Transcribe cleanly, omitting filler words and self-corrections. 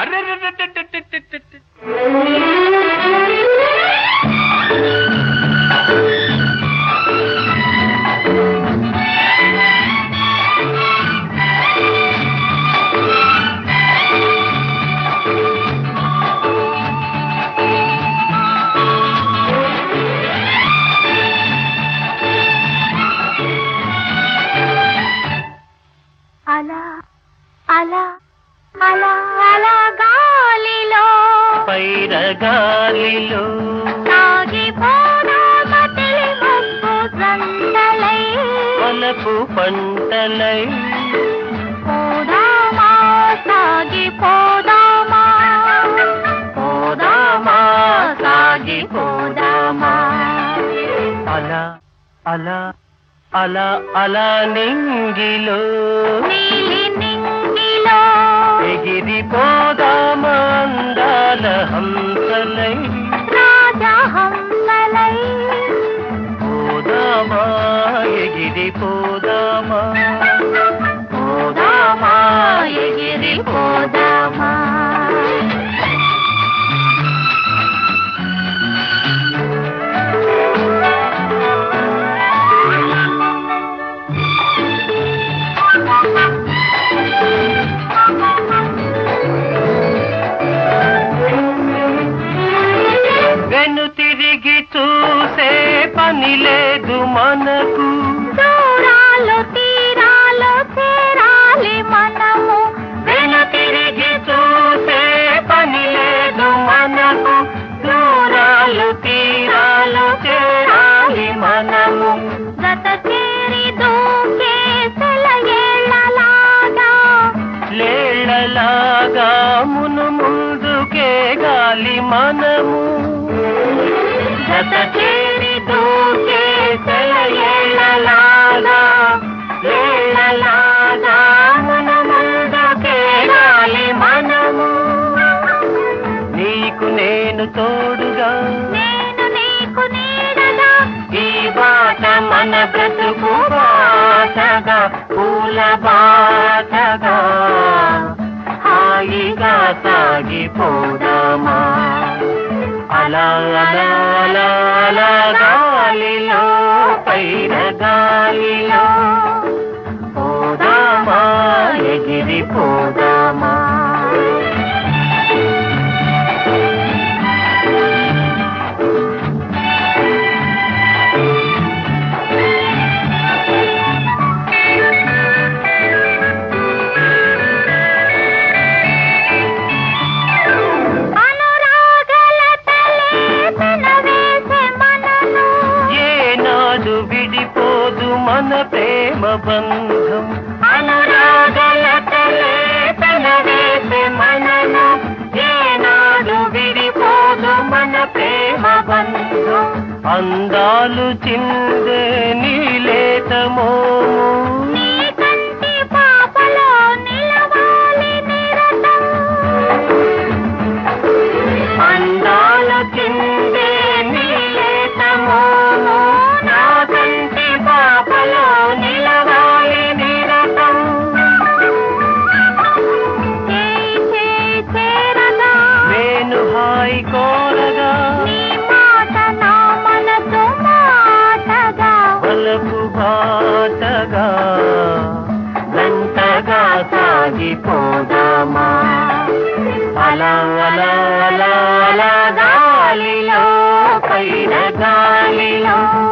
అలా అలా అలా అలా గాలిలో పైరగాలిలో సాగిపోదామ తెలిమబ్బు జంటలై వలపు పంటలై పోదామా సాగిపోదామా పోదామా సాగిపోదామా అలా అలా అలా అలా నింగిలో నీలి నింగిలో ఎగిరిపోదామా అందాల హంసలై రాజహంసలై పోదామా ఎగిరిపోదామా పోదామా ఎగిరిపోదామా వెను తిరిగి చూసే పని లేదు మనకు దూరాలు తీరాలు చేరాలి మనము వెను తిరిగి చూసే పని లేదు మనకు దూరాలు తీరాలు చేరాలి మనము గత చేరి దూకే సెలయేళ్ళలాగా లేళ్లలాగా మును ముందుకే గాలి మనము గత చేరి దూకే సెలయేళ్ళలాగా లేళ్లలాగా మును ముందుకే గాలి మనము నీకు నేను తోడుగా నేను నీకు నీడగా ఈ బాట మన బ్రతుకు బాటగా పూల బాటగా హాయిగా సాగిపోదామా అలా అలా అలా అలా గాలిలో పైన గాలిలో పోదామా ఎగిరిపోదామా మన ప్రేమ బంధం అనురాగల తలే పెనవేసే మనను ఏనాడు విడిపోదు మన ప్రేమ బంధం అందాలు చిందే నీలేత మోము నీ కంటి పాపలో నిలవాలి నిరతం అందాలు చిందే నీలేత మోము నా కంటి పాపలో నిలవాలి నిరతం చేరగా వేణు హాయి కోరగా నీ మాట నా మనసు మాటగా వలపు బాటగా గంటగా సాగిపోదామా అలా అలా అలా అలా గాలిలో పైన గాలిలో